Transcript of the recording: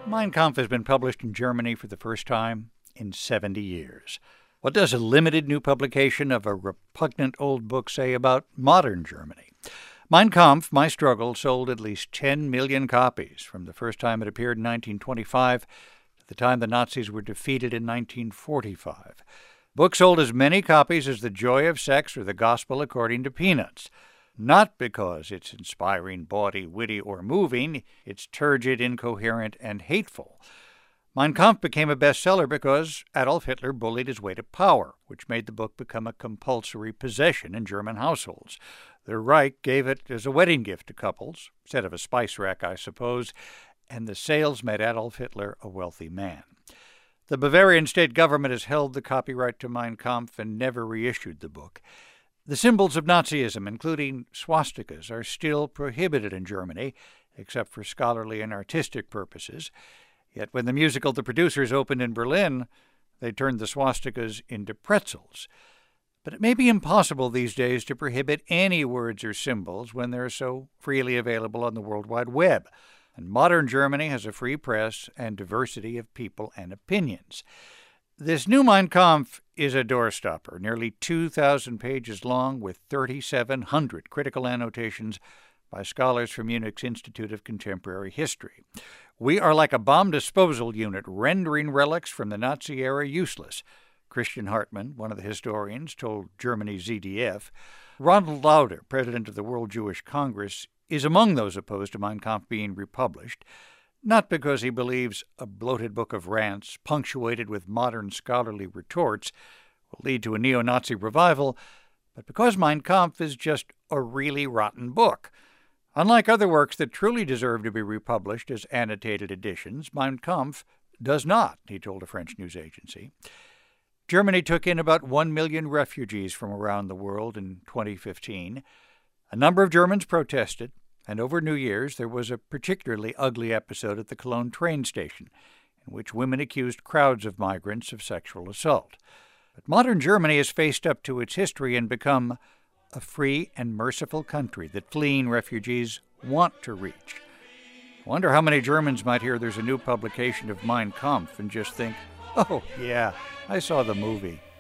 Mein Kampf has been published in Germany for the first time in 70 years. What does a limited new publication of a repugnant old book say about modern Germany? Mein Kampf, My Struggle, sold at least 10 million copies from the first time it appeared in 1925 to the time the Nazis were defeated in 1945. Book sold as many copies as The Joy of Sex or The Gospel According to Peanuts. Not because it's inspiring, bawdy, witty, or moving. It's turgid, incoherent, and hateful. Mein Kampf became a bestseller because Adolf Hitler bullied his way to power, which made the book become a compulsory possession in German households. The Reich gave it as a wedding gift to couples, instead of a spice rack, I suppose, and the sales made Adolf Hitler a wealthy man. The Bavarian state government has held the copyright to Mein Kampf and never reissued the book. The symbols of Nazism, including swastikas, are still prohibited in Germany, except for scholarly and artistic purposes. Yet when the musical The Producers opened in Berlin, they turned the swastikas into pretzels. But it may be impossible these days to prohibit any words or symbols when they're so freely available on the World Wide Web. And modern Germany has a free press and diversity of people and opinions. This new Mein Kampf is a doorstopper, nearly 2,000 pages long with 3,700 critical annotations by scholars from Munich's Institute of Contemporary History. We are like a bomb disposal unit rendering relics from the Nazi era useless, Christian Hartmann, one of the historians, told Germany's ZDF. Ronald Lauder, president of the World Jewish Congress, is among those opposed to Mein Kampf being republished, not because he believes a bloated book of rants punctuated with modern scholarly retorts will lead to a neo-Nazi revival, but because Mein Kampf is just a really rotten book. Unlike other works that truly deserve to be republished as annotated editions, Mein Kampf does not, he told a French news agency. Germany took in about 1 million refugees from around the world in 2015. A number of Germans protested, and over New Year's there was a particularly ugly episode at the Cologne train station, in which women accused crowds of migrants of sexual assault. But modern Germany has faced up to its history and become a free and merciful country that fleeing refugees want to reach. I wonder how many Germans might hear there's a new publication of Mein Kampf and just think, oh, yeah, I saw the movie.